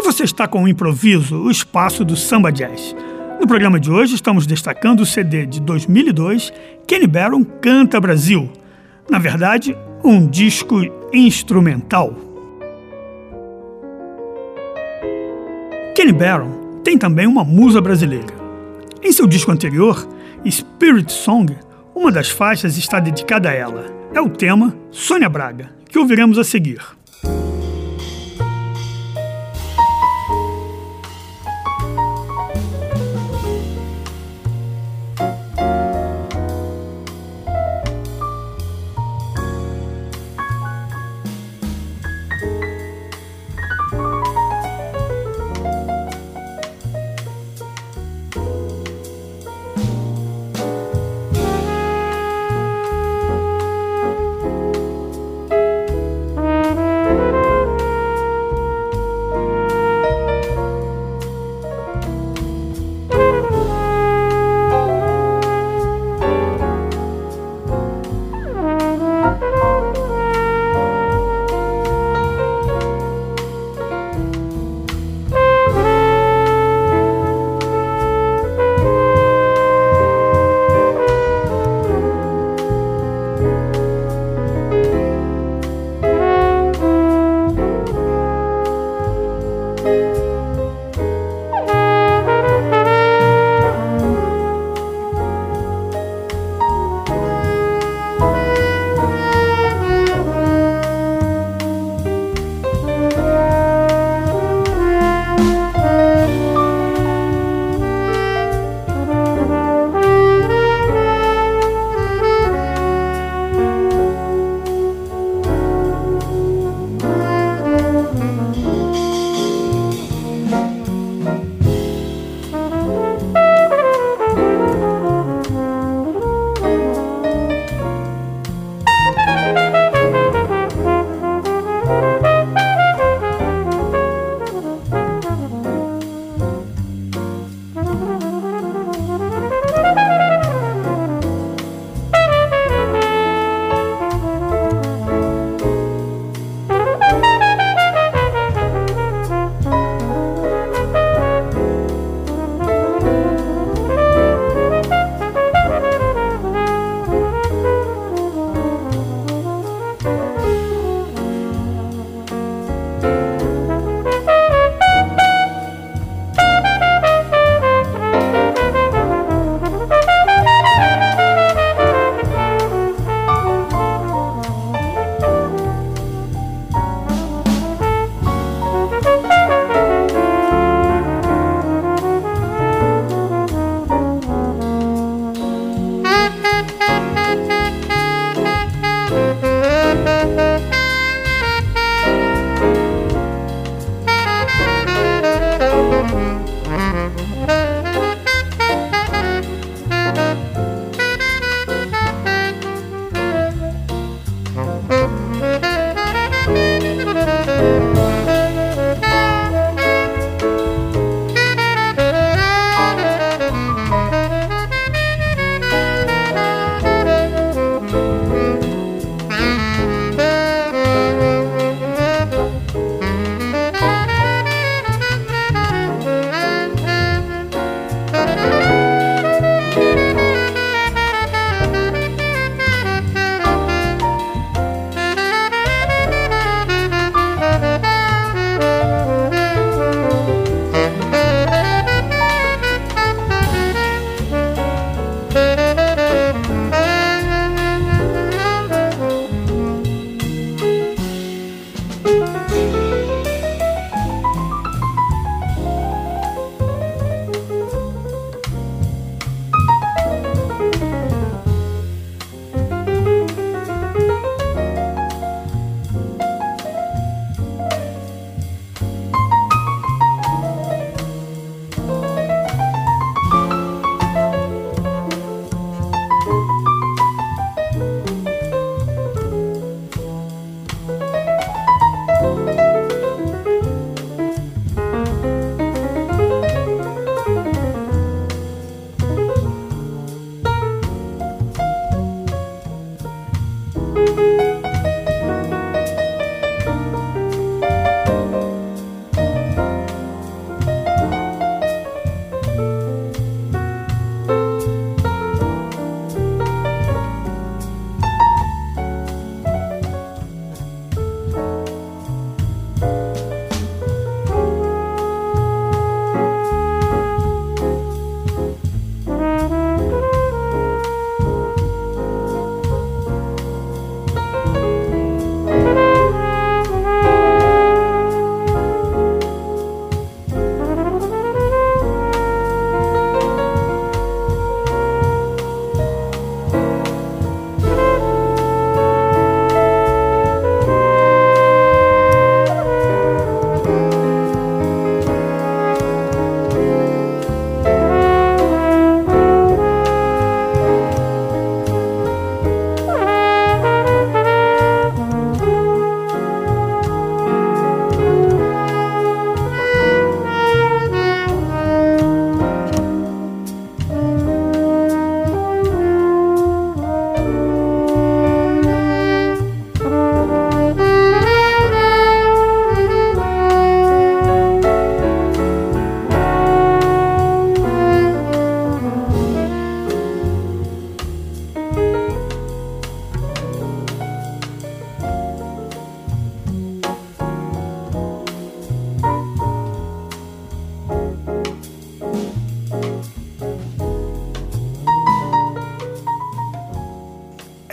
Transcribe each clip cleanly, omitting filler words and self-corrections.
E você está com o Improviso, o espaço do Samba Jazz. No programa de hoje estamos destacando o CD de 2002, Kenny Barron Canta Brasil. Na verdade, um disco instrumental. Kenny Barron tem também uma musa brasileira. Em seu disco anterior, Spirit Song, uma das faixas está dedicada a ela. É o tema Sônia Braga, que ouviremos a seguir.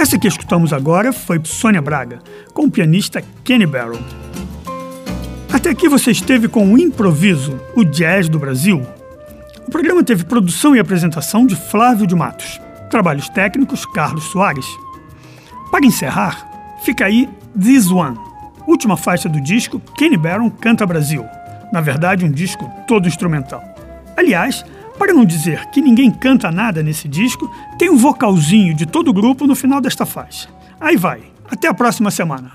Essa que escutamos agora foi Sônia Braga, com o pianista Kenny Barron. Até aqui você esteve com o Improviso, o jazz do Brasil. O programa teve produção e apresentação de Flávio de Matos. Trabalhos técnicos, Carlos Soares. Para encerrar, fica aí This One, última faixa do disco Kenny Barron Canta Brasil. Na verdade, um disco todo instrumental. Aliás, para não dizer que ninguém canta nada nesse disco, tem um vocalzinho de todo o grupo no final desta faixa. Aí vai. Até a próxima semana.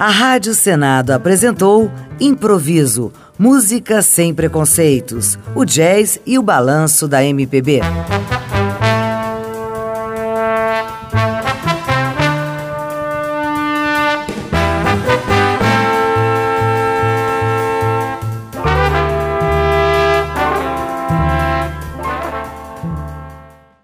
A Rádio Senado apresentou Improviso, música sem preconceitos, o jazz e o balanço da MPB.